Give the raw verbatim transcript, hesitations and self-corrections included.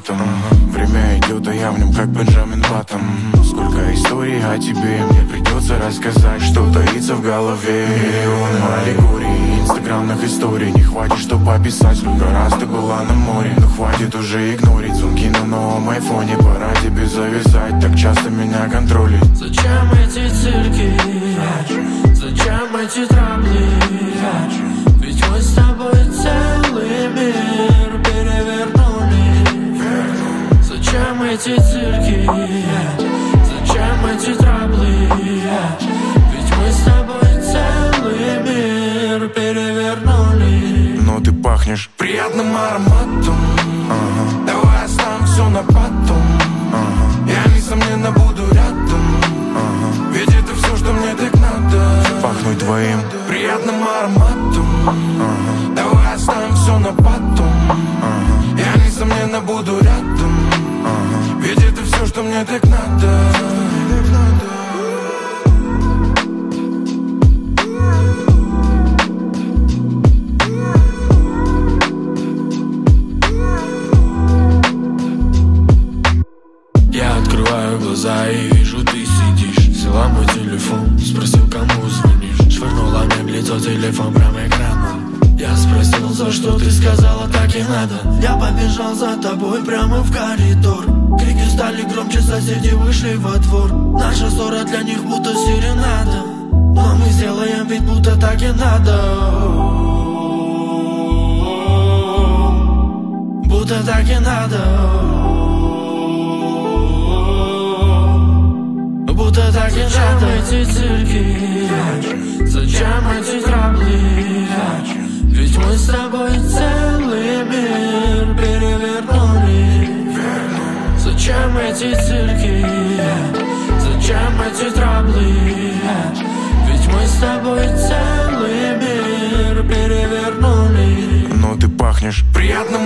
автоматом. Время идет, а я в нем как Бенджамин Баттон. Сколько историй о тебе мне придется рассказать, что таится в голове. Миллионы аллегорий, инстаграмных историй. Не хватит, чтобы описать, сколько раз ты была на море. Но хватит уже игнорить звонки на новом айфоне. Пора тебе зависать, так часто меня контролит. Зачем эти цирки? Зачем эти трабли? Ведь мы с тобой целый мир перевернули. Зачем эти цирки? Зачем эти трабли? Ведь мы с тобой целый мир перевернули. Но ты пахнешь приятным ароматом. ага. Давай оставим все на потом. ага. Я несомненно буду рядом. ага. Ведь это все, что мне так надо. Пахнуть твоим приятным ароматом. ага. Давай оставим все на потом. ага. Я несомненно буду рядом. ага. Ведь это все, что мне так надо. Я открываю глаза и вижу, ты сидишь. Взяла мой телефон, спросил, кому звонишь. Швырнула мне в лицо телефон прямо экраном. Я спросил, за что ты сказала, так и надо. Я побежал за тобой прямо в коридор. Крики стали громче, соседи вышли во двор. Наша ссора для них будто серенада. Но мы сделаем вид, будто так и надо. Будто так и надо. Будто так и надо. Зачем эти цирки? Зачем эти трабли? Ведь мы с тобой целый мир перевернули. Зачем эти цирки? Зачем эти трабли? Ведь мы с тобой целый мир перевернули. Но ты пахнешь приятным